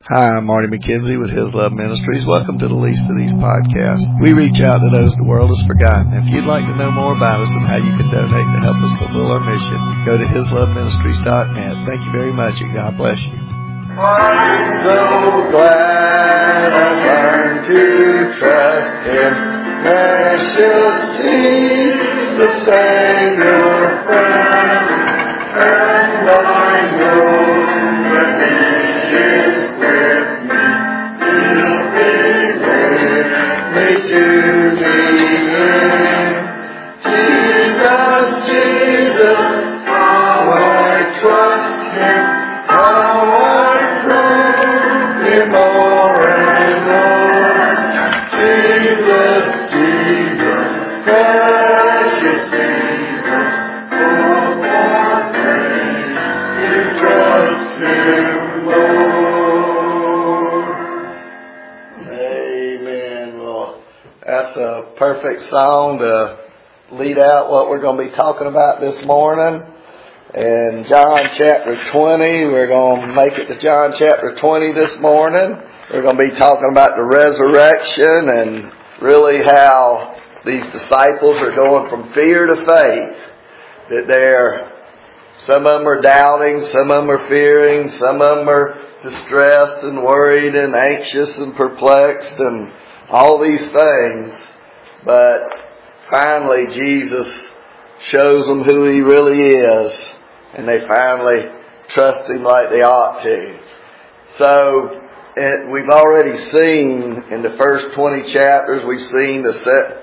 Hi, I'm Marty McKenzie with His Love Ministries. Welcome to the Least of These podcasts. We reach out to those the world has forgotten. If you'd like to know more about us and how you can donate to help us fulfill our mission, go to HisLoveMinistries.net. Thank you very much and God bless you. I'm so glad I learned to trust Him. Precious Jesus, Savior, friend, and I know that He is with me. He'll be with me to the end. Jesus, Jesus, how I trust Him, how I prove Him more and more. Jesus, Jesus, precious Jesus, oh, what praise to trust Him, Lord. Amen. Well, that's a perfect song to lead out what we're going to be talking about this morning. In John chapter 20, we're going to make it to John chapter 20 this morning. We're going to be talking about the resurrection and really how these disciples are going from fear to faith. That some of them are doubting, some of them are fearing, some of them are distressed and worried and anxious and perplexed and all these things. But finally Jesus shows them who He really is, and they finally trust Him like they ought to. So we've already seen in the first 20 chapters, we've seen the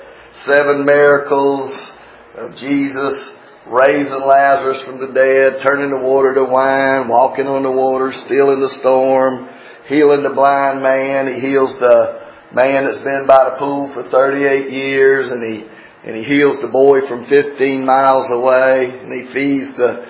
7 miracles of Jesus raising Lazarus from the dead, turning the water to wine, walking on the water, stilling the storm, healing the blind man. He heals the man that's been by the pool for 38 years, and he heals the boy from 15 miles away, and He feeds the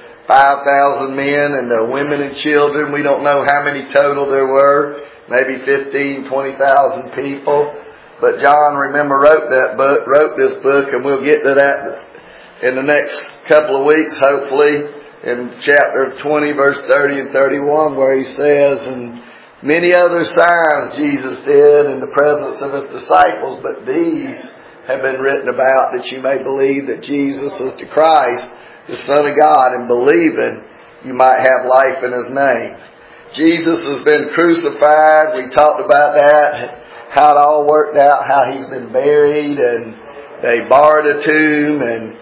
5,000 men and the women and children. We don't know how many total there were, maybe 15, 20,000 people. But John, remember, wrote this book, and we'll get to that in the next couple of weeks, hopefully, in chapter 20, verse 30 and 31, where he says, "And many other signs Jesus did in the presence of His disciples, but these have been written about that you may believe that Jesus is the Christ, the Son of God, and believing you might have life in His name." Jesus has been crucified. We talked about that, how it all worked out, how He's been buried, and they barred a tomb, and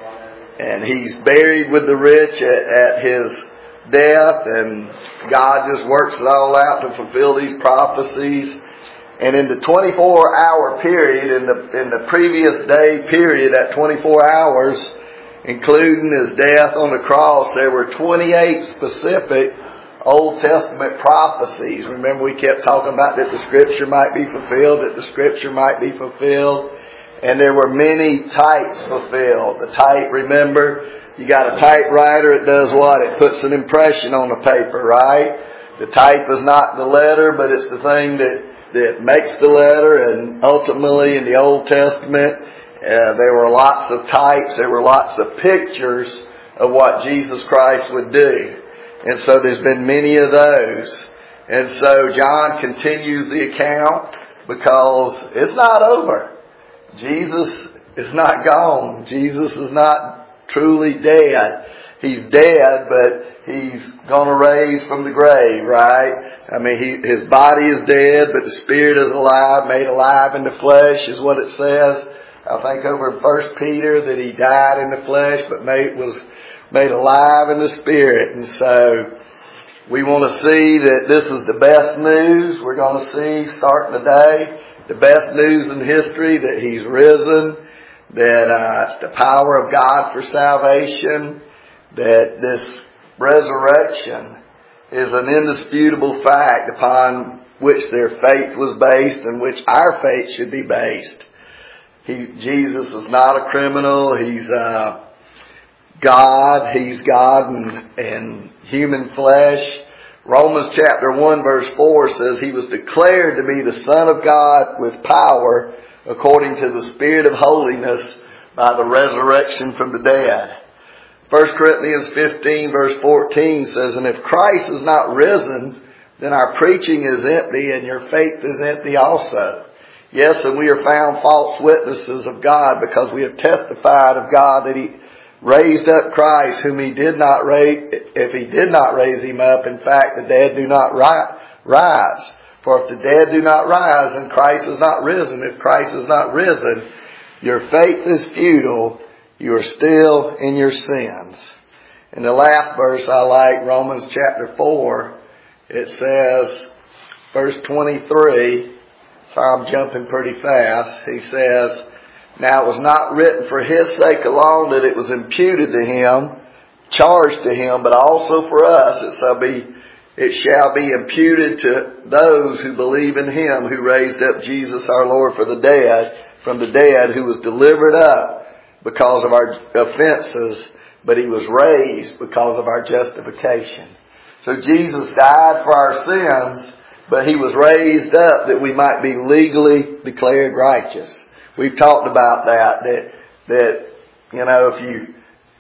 He's buried with the rich at His death, and God just works it all out to fulfill these prophecies. And in the 24-hour period, in the previous day period, at 24 hours, including His death on the cross, there were 28 specific Old Testament prophecies. Remember, we kept talking about that the Scripture might be fulfilled, that the Scripture might be fulfilled. And there were many types fulfilled. The type, remember, you got a typewriter, it does what? It puts an impression on the paper, right? The type is not the letter, but it's the thing that makes the letter. And ultimately, in the Old Testament, there were lots of types, there were lots of pictures of what Jesus Christ would do. And so there's been many of those. And so John continues the account because it's not over. Jesus is not gone. Jesus is not truly dead. He's dead, but He's going to raise from the grave, right? I mean, His body is dead, but the Spirit is alive, made alive in the flesh is what it says. I think over in 1 Peter that He died in the flesh, but was made alive in the Spirit. And so we want to see that this is the best news. We're going to see, starting today, the best news in history, that He's risen, that it's the power of God for salvation, that this resurrection is an indisputable fact upon which their faith was based and which our faith should be based. Jesus is not a criminal. He's God. He's God in human flesh. Romans chapter 1 verse 4 says He was declared to be the Son of God with power according to the Spirit of holiness by the resurrection from the dead. 1 Corinthians 15 verse 14 says, "And if Christ is not risen, then our preaching is empty and your faith is empty also. Yes, and we are found false witnesses of God because we have testified of God that He raised up Christ, whom He did not raise. If He did not raise Him up, in fact, the dead do not rise. For if the dead do not rise, then Christ is not risen. If Christ is not risen, your faith is futile. You are still in your sins. In the last verse I like, Romans chapter 4, it says, verse 23, so I'm jumping pretty fast. He says, now it was not written for His sake alone that it was imputed to Him, charged to Him, but also for us it shall be imputed to those who believe in Him who raised up Jesus our Lord from the dead, who was delivered up because of our offenses, but He was raised because of our justification. So Jesus died for our sins, but He was raised up that we might be legally declared righteous. We've talked about that if you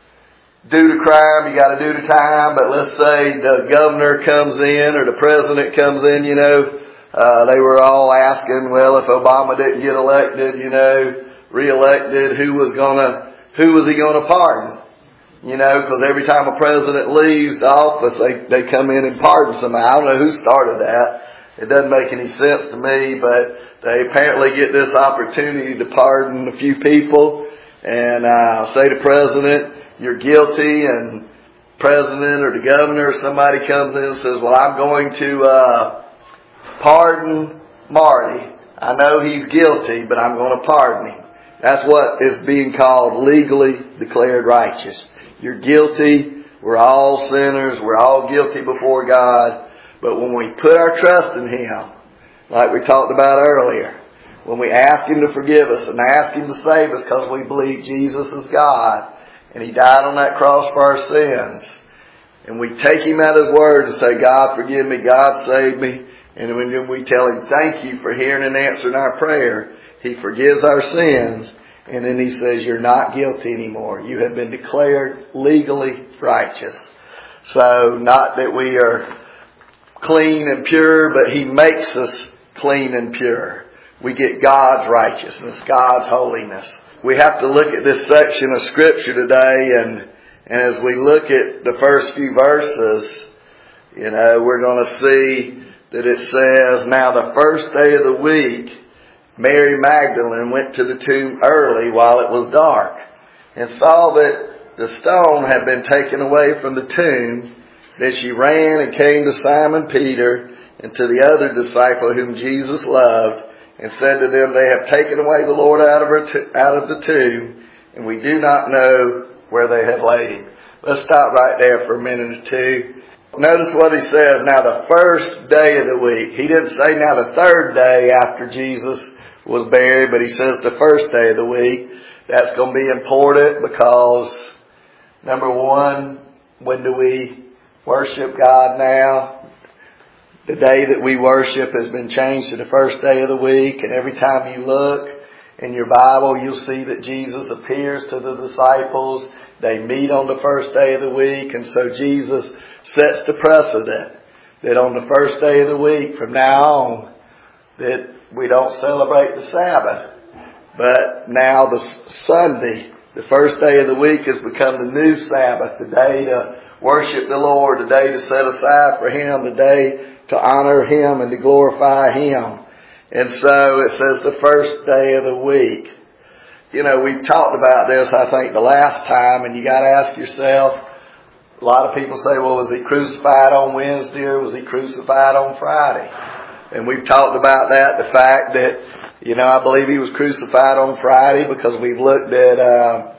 do the crime, you got to do the time. But let's say the governor comes in or the president comes in, they were all asking, well, if Obama didn't get elected, re-elected, who was he gonna pardon? Because every time a president leaves the office, they come in and pardon somebody. I don't know who started that. It doesn't make any sense to me, but they apparently get this opportunity to pardon a few people. And say to president, you're guilty, and president or the governor or somebody comes in and says, well, I'm going to pardon Marty. I know he's guilty, but I'm going to pardon him. That's what is being called legally declared righteous. You're guilty. We're all sinners. We're all guilty before God. But when we put our trust in Him, like we talked about earlier, when we ask Him to forgive us and ask Him to save us because we believe Jesus is God and He died on that cross for our sins, and we take Him at His word and say, God forgive me, God save me, and when we tell Him thank you for hearing and answering our prayer, He forgives our sins, and then He says you're not guilty anymore. You have been declared legally righteous. So not that we are clean and pure, but He makes us clean and pure. We get God's righteousness, God's holiness. We have to look at this section of Scripture today, and as we look at the first few verses, we're going to see that it says, now the first day of the week, Mary Magdalene went to the tomb early while it was dark, and saw that the stone had been taken away from the tomb. Then she ran and came to Simon Peter and to the other disciple whom Jesus loved, and said to them, they have taken away the Lord out of the tomb, and we do not know where they have laid Him. Let's stop right there for a minute or two. Notice what he says, now the first day of the week. He didn't say now the third day after Jesus was buried, but he says the first day of the week. That's going to be important because, number one, when do we worship God now? The day that we worship has been changed to the first day of the week, and every time you look in your Bible, you'll see that Jesus appears to the disciples. They meet on the first day of the week, and so Jesus sets the precedent that on the first day of the week, from now on, that we don't celebrate the Sabbath. But now the Sunday, the first day of the week, has become the new Sabbath, the day to worship the Lord, the day to set aside for Him, the day to honor Him and to glorify Him. And so it says the first day of the week. We've talked about this, I think, the last time, and you got to ask yourself, a lot of people say, well, was He crucified on Wednesday or was He crucified on Friday? And we've talked about that, the fact that, I believe He was crucified on Friday because we've looked at,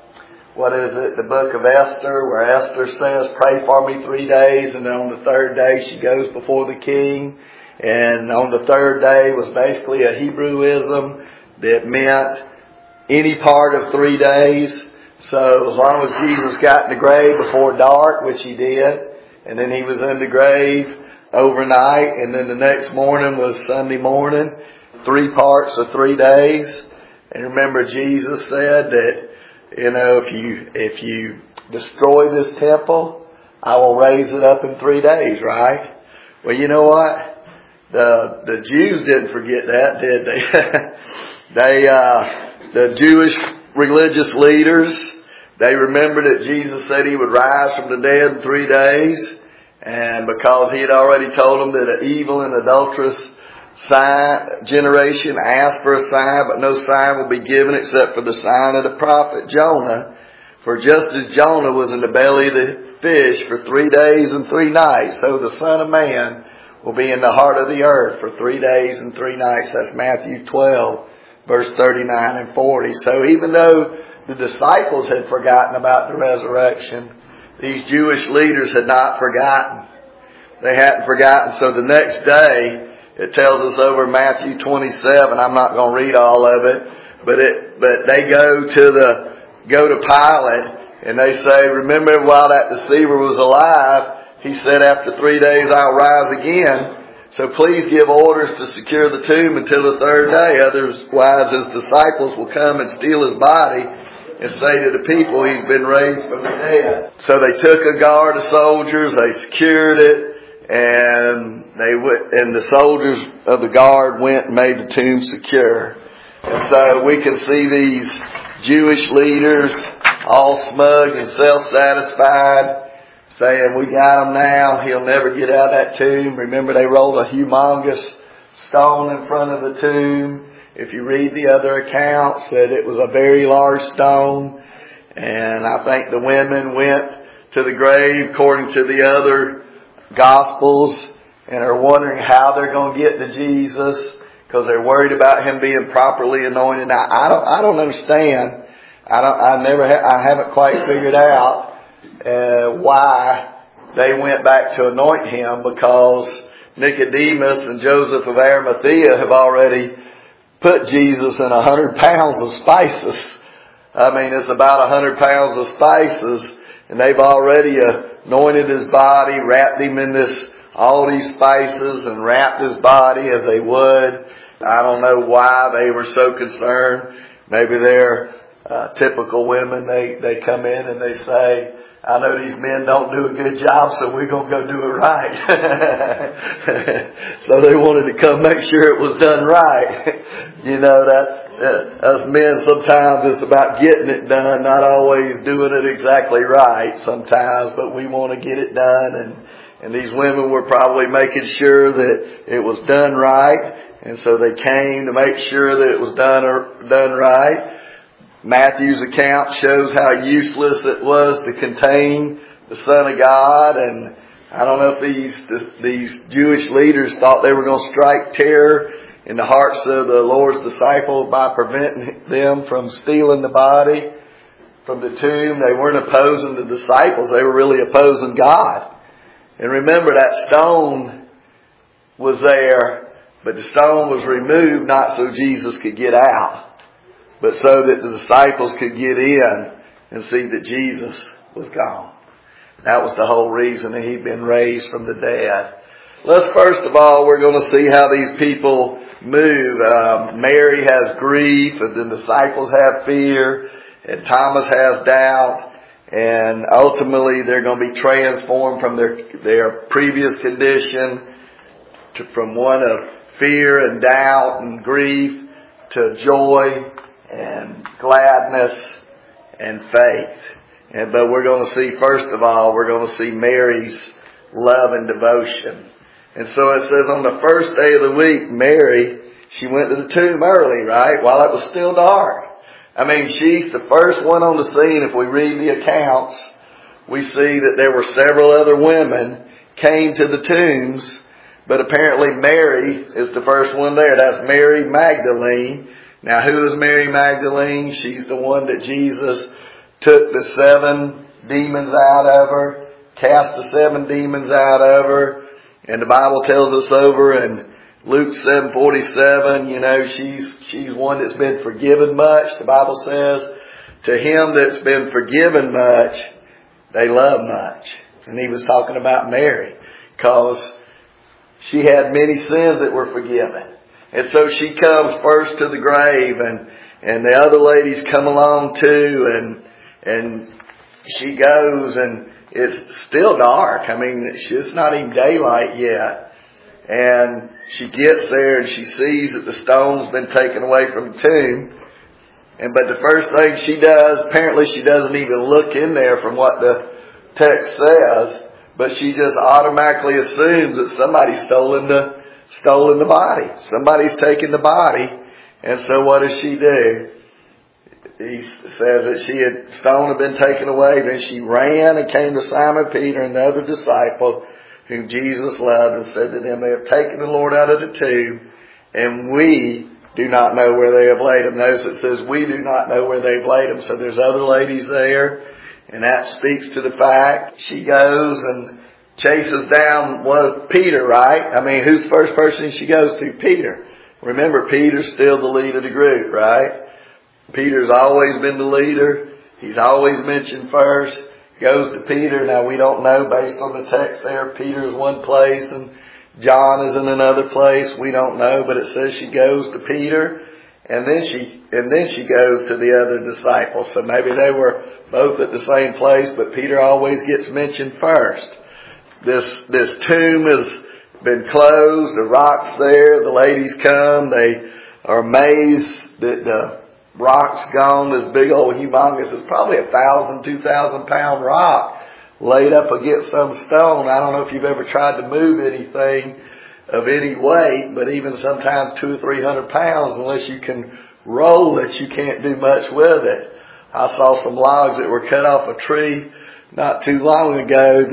the book of Esther, where Esther says, pray for me 3 days, and then on the third day she goes before the king. And on the third day was basically a Hebrewism that meant any part of 3 days. So as long as Jesus got in the grave before dark, which He did, and then He was in the grave overnight, and then the next morning was Sunday morning, 3 parts of 3 days. And remember, Jesus said that, if you destroy this temple, I will raise it up in 3 days, right? Well, you know what? The Jews didn't forget that, did they? The Jewish religious leaders, they remembered that Jesus said He would rise from the dead in 3 days. And because He had already told them that an evil and adulterous generation asked for a sign, but no sign will be given except for the sign of the prophet Jonah. For just as Jonah was in the belly of the fish for 3 days and 3 nights, so the Son of Man will be in the heart of the earth for 3 days and 3 nights. That's Matthew 12, verse 39 and 40. So even though the disciples had forgotten about the resurrection, these Jewish leaders had not forgotten. They hadn't forgotten. So the next day, it tells us over Matthew 27, I'm not going to read all of it, but they go to Pilate, and they say, remember while that deceiver was alive, he said after 3 days I'll rise again. So please give orders to secure the tomb until the third day. Otherwise His disciples will come and steal His body and say to the people He's been raised from the dead. So they took a guard of soldiers, they secured it, and the soldiers of the guard went and made the tomb secure. And so we can see these Jewish leaders all smug and self-satisfied, saying, we got him now, he'll never get out of that tomb. Remember, they rolled a humongous stone in front of the tomb. If you read the other accounts, that it was a very large stone. And I think the women went to the grave according to the other Gospels and are wondering how they're going to get to Jesus because they're worried about Him being properly anointed. Now, I don't understand. I haven't quite figured out why they went back to anoint Him, because Nicodemus and Joseph of Arimathea have already put Jesus in 100 pounds of spices. I mean, it's about 100 pounds of spices, and they've already anointed His body, wrapped Him in all these spices, and wrapped His body as they would. I don't know why they were so concerned. Maybe they're typical women. They come in and they say, I know these men don't do a good job, so we're going to go do it right. So they wanted to come make sure it was done right. You know, that us men sometimes it's about getting it done, not always doing it exactly right sometimes, but we want to get it done. And these women were probably making sure that it was done right. And so they came to make sure that it was done right. Matthew's account shows how useless it was to contain the Son of God. And I don't know if these Jewish leaders thought they were going to strike terror in the hearts of the Lord's disciples by preventing them from stealing the body from the tomb. They weren't opposing the disciples. They were really opposing God. And remember, that stone was there, but the stone was removed not so Jesus could get out, but so that the disciples could get in and see that Jesus was gone. That was the whole reason that He'd been raised from the dead. Let's first of all, we're going to see how these people move. Mary has grief, and the disciples have fear, and Thomas has doubt. And ultimately, they're going to be transformed from their previous condition from one of fear and doubt and grief to joy and gladness and faith. But we're going to see, first of all, we're going to see Mary's love and devotion. And so it says on the first day of the week, Mary, she went to the tomb early, right? While it was still dark. I mean, she's the first one on the scene. If we read the accounts, we see that there were several other women came to the tombs, but apparently Mary is the first one there. That's Mary Magdalene. Now, who is Mary Magdalene? She's the one that Jesus took the 7 demons out of her, cast the 7 demons out of her. And the Bible tells us over in Luke 7:47, you know, she's one that's been forgiven much. The Bible says, to him that's been forgiven much, they love much. And he was talking about Mary, because she had many sins that were forgiven. And so she comes first to the grave, and the other ladies come along too, and she goes, and it's still dark. I mean, it's not even daylight yet. And she gets there and she sees that the stone's been taken away from the tomb. But the first thing she does, apparently she doesn't even look in there from what the text says, but she just automatically assumes that somebody's stolen the body. Somebody's taken the body. And so what does she do? He says that stone had been taken away. Then she ran and came to Simon Peter and the other disciple whom Jesus loved and said to them, they have taken the Lord out of the tomb, and we do not know where they have laid him. Notice it says we do not know where they've laid him. So there's other ladies there, and that speaks to the fact. She goes and chases down Peter, right? I mean, who's the first person she goes to? Peter. Remember, Peter's still the lead of the group, right? Peter's always been the leader. He's always mentioned first. Goes to Peter. Now we don't know based on the text there. Peter's one place and John is in another place. We don't know, but it says she goes to Peter, and then she goes to the other disciples. So maybe they were both at the same place, but Peter always gets mentioned first. This tomb has been closed. The rock's there. The ladies come. They are amazed that the rock's gone. This big old humongous, it's probably 1,000, 2,000 pound rock laid up against some stone. I don't know if you've ever tried to move anything of any weight, but even sometimes 200 or 300 pounds, unless you can roll it, you can't do much with it. I saw some logs that were cut off a tree not too long ago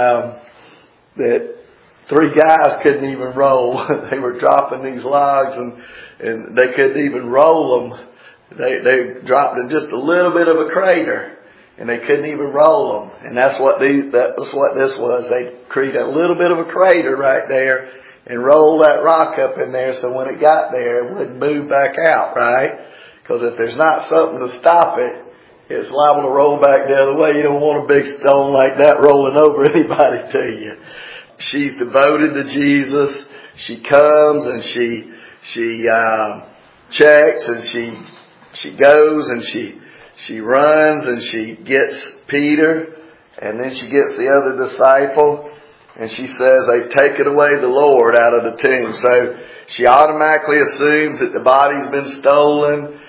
that 3 guys couldn't even roll. They were dropping these logs and they couldn't even roll them. They dropped in just a little bit of a crater. And they couldn't even roll them. And that's what this was. They created a little bit of a crater right there and rolled that rock up in there so when it got there, it wouldn't move back out, right? Because if there's not something to stop it, it's liable to roll back the other way. You don't want a big stone like that rolling over anybody to you. She's devoted to Jesus. She comes and she checks and she goes and she runs and she gets Peter, and then she gets the other disciple, and she says they've taken away the Lord out of the tomb. So she automatically assumes that the body's been stolen,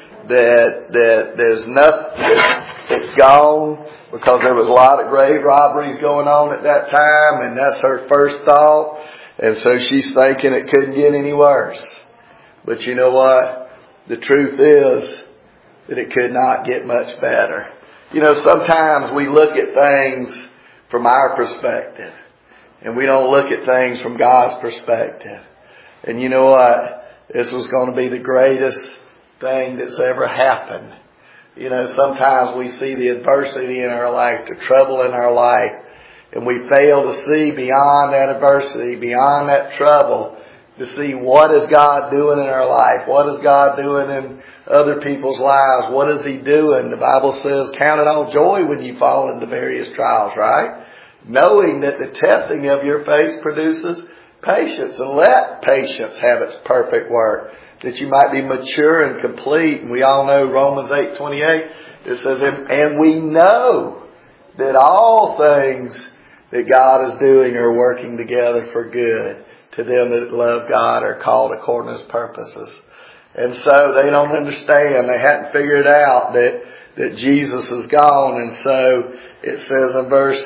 that there's nothing, it's gone, because there was a lot of grave robberies going on at that time, and that's her first thought. And so she's thinking it couldn't get any worse. But you know what? The truth is that it could not get much better. You know, sometimes we look at things from our perspective, and we don't look at things from God's perspective. And you know what? This was going to be the greatest thing that's ever happened. You know, sometimes we see the adversity in our life, the trouble in our life, and we fail to see beyond that adversity, beyond that trouble, to see what is God doing in our life. What is God doing in other people's lives? What is He doing? The Bible says, count it all joy when you fall into various trials, right? Knowing that the testing of your faith produces patience. And let patience have its perfect work, that you might be mature and complete. And we all know Romans 8:28. It says, and we know that all things that God is doing are working together for good to them that love God are called according to His purposes. And so they don't understand. They hadn't figured out that Jesus is gone. And so it says in verse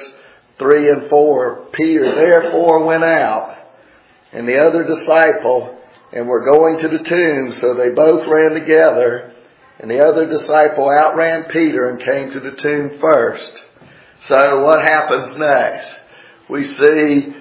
3 and 4, Peter therefore went out and the other disciple and were going to the tomb. So they both ran together, and the other disciple outran Peter and came to the tomb first. So what happens next? We see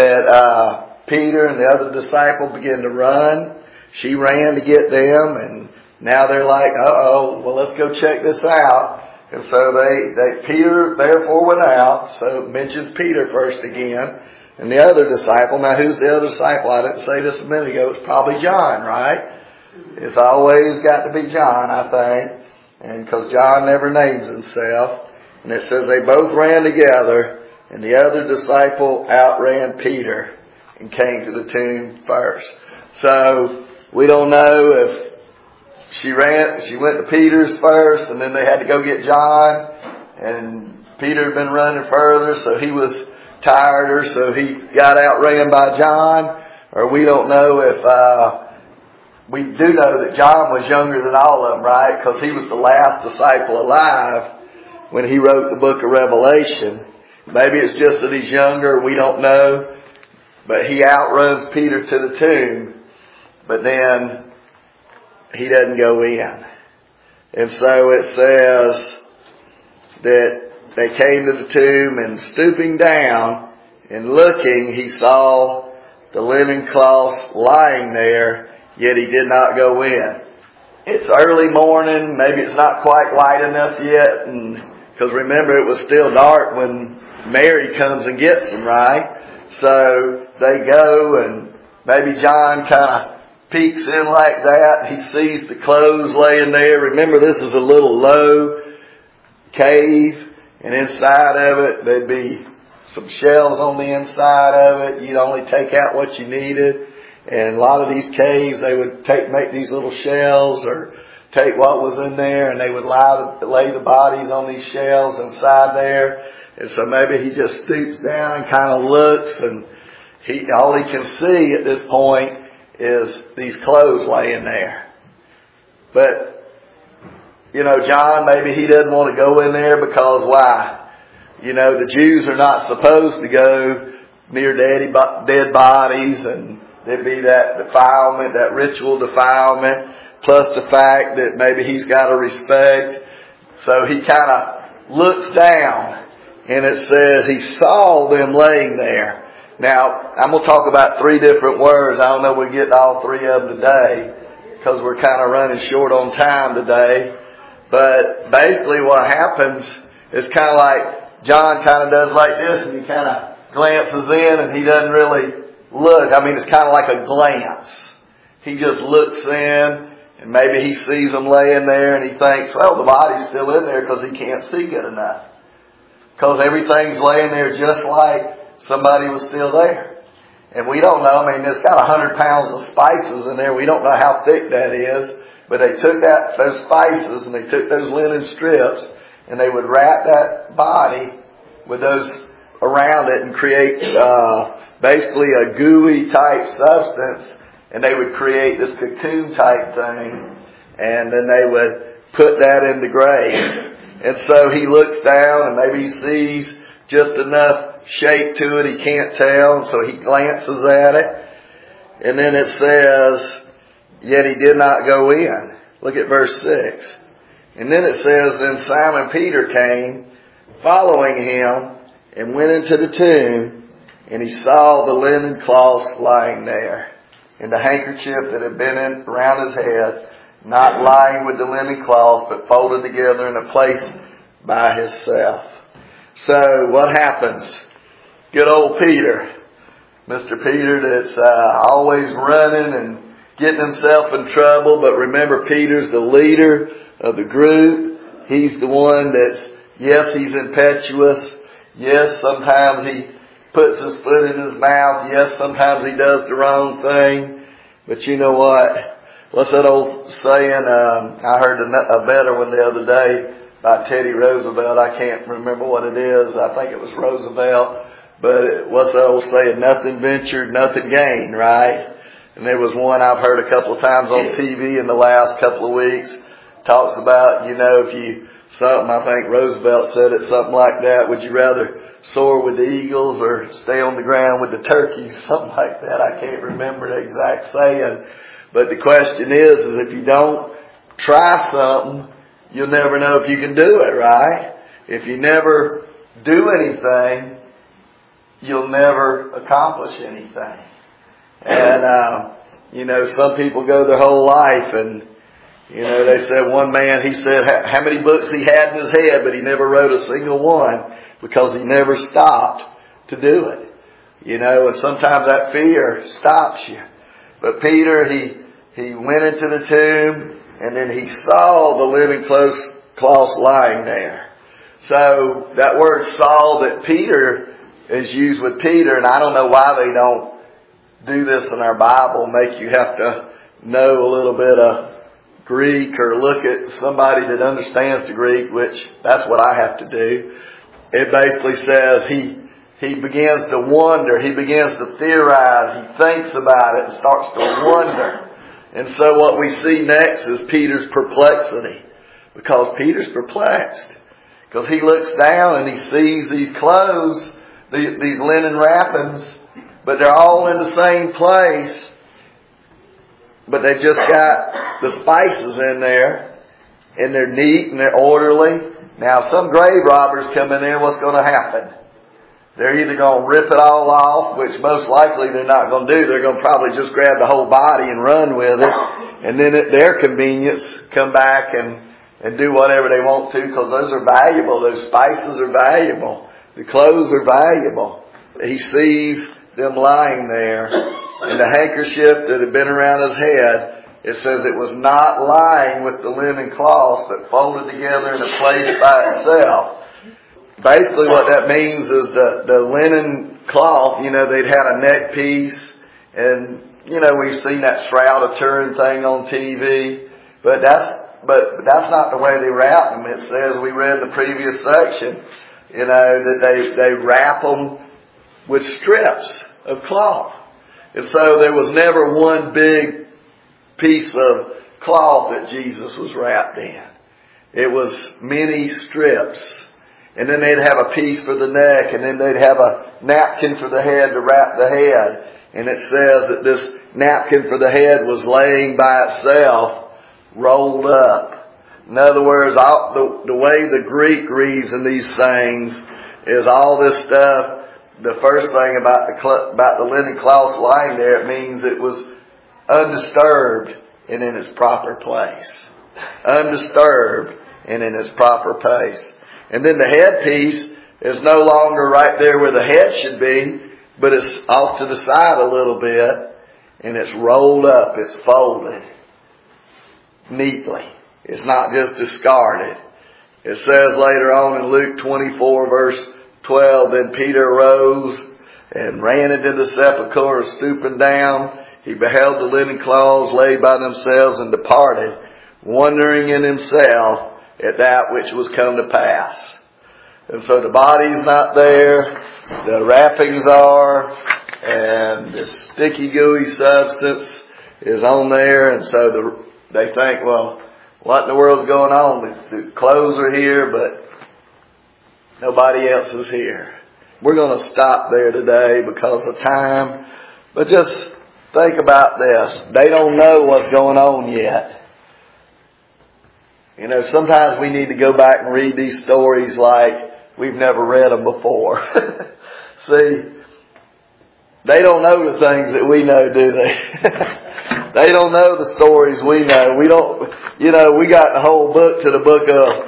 that Peter and the other disciple begin to run. She ran to get them, and now they're like, well, let's go check this out. And so Peter therefore went out. So it mentions Peter first again. And the other disciple, now who's the other disciple? I didn't say this a minute ago. It's probably John, right? It's always got to be John, I think. And because John never names himself. And it says they both ran together, and the other disciple outran Peter and came to the tomb first. So we don't know if she went to Peter's first, and then they had to go get John, and Peter had been running further, so he was tired, so he got outran by John. or we don't know if, we do know that John was younger than all of them, right? Because he was the last disciple alive when he wrote the book of Revelation. Maybe it's just that he's younger, we don't know. But he outruns Peter to the tomb. But then he doesn't go in. And so it says that they came to the tomb, and stooping down and looking, he saw the linen cloths lying there, yet he did not go in. It's early morning, maybe it's not quite light enough yet, and because remember it was still dark when Mary comes and gets them, right? So they go, and maybe John kind of peeks in like that. He sees the clothes laying there. Remember, this is a little low cave, and inside of it there'd be some shelves on the inside of it. You'd only take out what you needed. And a lot of these caves, they would make these little shelves, or take what was in there, and they would lay the bodies on these shelves inside there. And so maybe he just stoops down and kind of looks, and all he can see at this point is these clothes laying there. But, John, maybe he doesn't want to go in there because why? The Jews are not supposed to go near dead bodies, and there'd be that defilement, that ritual defilement, plus the fact that maybe he's got to respect. So he kind of looks down, and it says he saw them laying there. Now, I'm going to talk about 3 different words. I don't know if we get to all 3 of them today, because we're kind of running short on time today. But basically what happens is kind of like John kind of does like this, and he kind of glances in, and he doesn't really look. I mean, it's kind of like a glance. He just looks in, and maybe he sees them laying there, and he thinks, well, the body's still in there because he can't see good enough. Because everything's laying there just like somebody was still there. And we don't know. I mean, it's got 100 pounds of spices in there. We don't know how thick that is. But they took those spices, and they took those linen strips, and they would wrap that body with those around it and create basically a gooey type substance. And they would create this cocoon type thing. And then they would put that in the grave. And so he looks down, and maybe he sees just enough shape to it, he can't tell, and so he glances at it. And then it says, yet he did not go in. Look at verse 6. And then it says, then Simon Peter came, following him, and went into the tomb, and he saw the linen cloths lying there, and the handkerchief that had been around his head, not lying with the linen cloths, but folded together in a place by himself. So what happens? Good old Peter. Mr. Peter that's always running and getting himself in trouble. But remember, Peter's the leader of the group. He's the one that's, yes, he's impetuous. Yes, sometimes he puts his foot in his mouth. Yes, sometimes he does the wrong thing. But you know what? What's that old saying? I heard a better one the other day by Teddy Roosevelt. I can't remember what it is. I think it was Roosevelt. But what's the old saying? Nothing ventured, nothing gained, right? And there was one I've heard a couple of times on TV in the last couple of weeks. Talks about, if you, I think Roosevelt said it, something like that. Would you rather soar with the eagles or stay on the ground with the turkeys? Something like that. I can't remember the exact saying. But the question is if you don't try something, you'll never know if you can do it, right? If you never do anything, you'll never accomplish anything. And, some people go their whole life and, they said one man, he said how many books he had in his head, but he never wrote a single one because he never stopped to do it. And sometimes that fear stops you. But Peter, he went into the tomb, and then he saw the linen cloths lying there. So that word saw that Peter is used with Peter, and I don't know why they don't do this in our Bible, make you have to know a little bit of Greek or look at somebody that understands the Greek, which that's what I have to do. It basically says he he begins to wonder. He begins to theorize. He thinks about it and starts to wonder. And so what we see next is Peter's perplexity. Because Peter's perplexed. Because he looks down and he sees these clothes, these linen wrappings, but they're all in the same place. But they've just got the spices in there, and they're neat and they're orderly. Now, if some grave robbers come in there, what's going to happen? They're either going to rip it all off, which most likely they're not going to do. They're going to probably just grab the whole body and run with it, and then at their convenience, come back and do whatever they want to, because those are valuable. Those spices are valuable. The clothes are valuable. He sees them lying there, and the handkerchief that had been around his head, it says it was not lying with the linen cloths, but folded together in a place by itself. Basically what that means is the linen cloth, they'd had a neck piece, and, we've seen that Shroud of Turin thing on TV, but that's not the way they wrap them. It says, we read in the previous section, that they wrap them with strips of cloth. And so there was never one big piece of cloth that Jesus was wrapped in. It was many strips. And then they'd have a piece for the neck, and then they'd have a napkin for the head to wrap the head. And it says that this napkin for the head was laying by itself, rolled up. In other words, the way the Greek reads in these things is all this stuff. The first thing about the linen cloths lying there, it means it was undisturbed and in its proper place. Undisturbed and in its proper place. And then the headpiece is no longer right there where the head should be, but it's off to the side a little bit, and it's rolled up, it's folded neatly. It's not just discarded. It says later on in Luke 24 verse 12, then Peter arose and ran into the sepulchre, stooping down. He beheld the linen cloths laid by themselves and departed, wondering in himself at that which was come to pass. And so the body's not there, the wrappings are, and the sticky gooey substance is on there, and so they think, well, what in the world's going on? The clothes are here, but nobody else is here. We're going to stop there today because of time, but just think about this. They don't know what's going on yet. Sometimes we need to go back and read these stories like we've never read them before. See, they don't know the things that we know, do they? They don't know the stories we know. We don't, we got the whole book to the book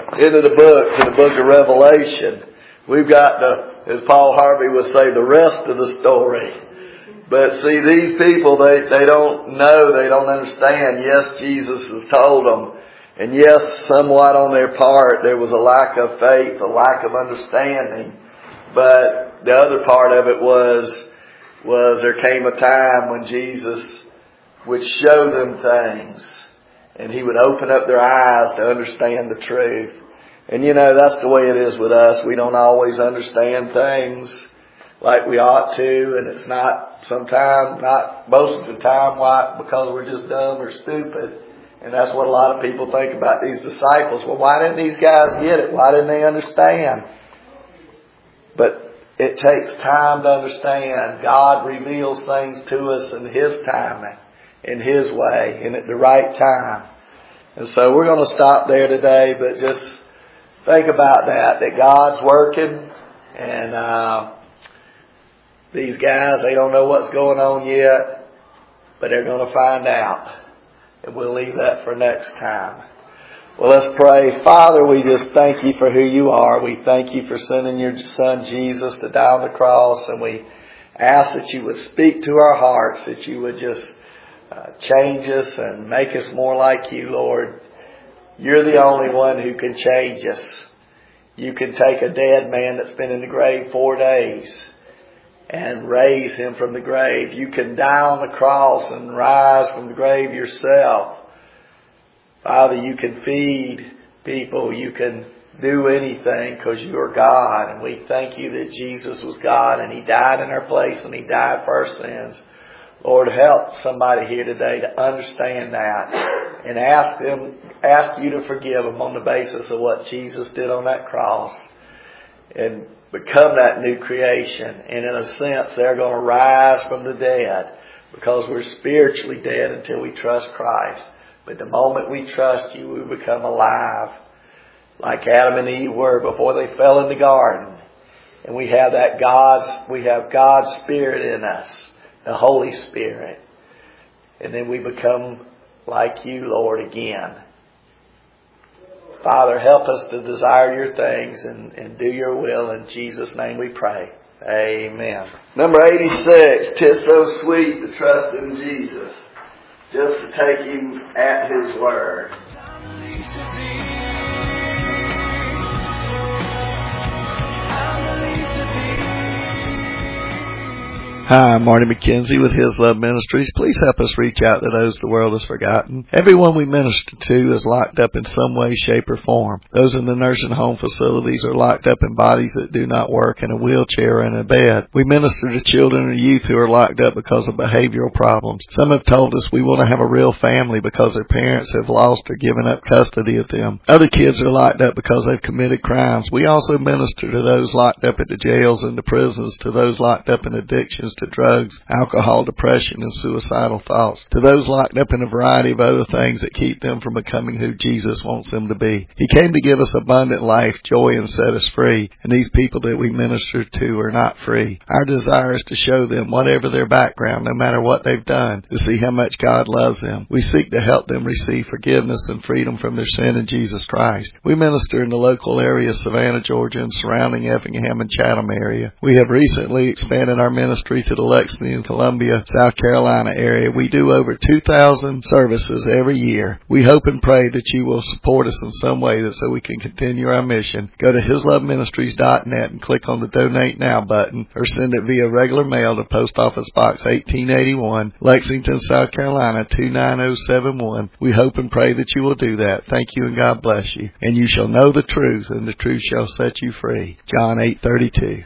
of Revelation. We've got as Paul Harvey would say, the rest of the story. But see, these people, they don't know, they don't understand. Yes, Jesus has told them. And yes, somewhat on their part, there was a lack of faith, a lack of understanding. But the other part of it was there came a time when Jesus would show them things, and He would open up their eyes to understand the truth. And that's the way it is with us. We don't always understand things like we ought to, and it's not most of the time, why? Because we're just dumb or stupid. And that's what a lot of people think about these disciples. Well, why didn't these guys get it? Why didn't they understand? But it takes time to understand. God reveals things to us in His timing, in His way, and at the right time. And so we're going to stop there today, but just think about that God's working, and these guys, they don't know what's going on yet, but they're going to find out. And we'll leave that for next time. Well, let's pray. Father, we just thank You for who You are. We thank You for sending Your Son Jesus to die on the cross. And we ask that You would speak to our hearts, that You would just change us and make us more like You, Lord. You're the only one who can change us. You can take a dead man that's been in the grave 4 days and raise him from the grave. You can die on the cross and rise from the grave yourself. Father, You can feed people. You can do anything because you are God. And we thank you that Jesus was God and He died in our place and He died for our sins. Lord, help somebody here today to understand that and ask you to forgive them on the basis of what Jesus did on that cross and become that new creation. And in a sense, they're going to rise from the dead because we're spiritually dead until we trust Christ. But the moment we trust you, we become alive like Adam and Eve were before they fell in the garden. And we have God's Spirit in us, the Holy Spirit. And then we become like you, Lord, again. Father, help us to desire your things and do your will. In Jesus' name we pray. Amen. Number 86, 'tis so sweet to trust in Jesus, just to take Him at His word. Hi, I'm Marty McKenzie with His Love Ministries. Please help us reach out to those the world has forgotten. Everyone we minister to is locked up in some way, shape, or form. Those in the nursing home facilities are locked up in bodies that do not work, in a wheelchair or in a bed. We minister to children and youth who are locked up because of behavioral problems. Some have told us we want to have a real family because their parents have lost or given up custody of them. Other kids are locked up because they've committed crimes. We also minister to those locked up at the jails and the prisons, to those locked up in addictions, to drugs, alcohol, depression, and suicidal thoughts, to those locked up in a variety of other things that keep them from becoming who Jesus wants them to be. He came to give us abundant life, joy, and set us free, and these people that we minister to are not free. Our desire is to show them, whatever their background, no matter what they've done, to see how much God loves them. We seek to help them receive forgiveness and freedom from their sin in Jesus Christ. We minister in the local area of Savannah, Georgia, and surrounding Effingham and Chatham area. We have recently expanded our ministry to the Lexington and Columbia, South Carolina area. We do over 2,000 services every year. We hope and pray that you will support us in some way so we can continue our mission. Go to hisloveministries.net and click on the Donate Now button, or send it via regular mail to Post Office Box 1881, Lexington, South Carolina 29071. We hope and pray that you will do that. Thank you and God bless you. And you shall know the truth, and the truth shall set you free. John 8:32.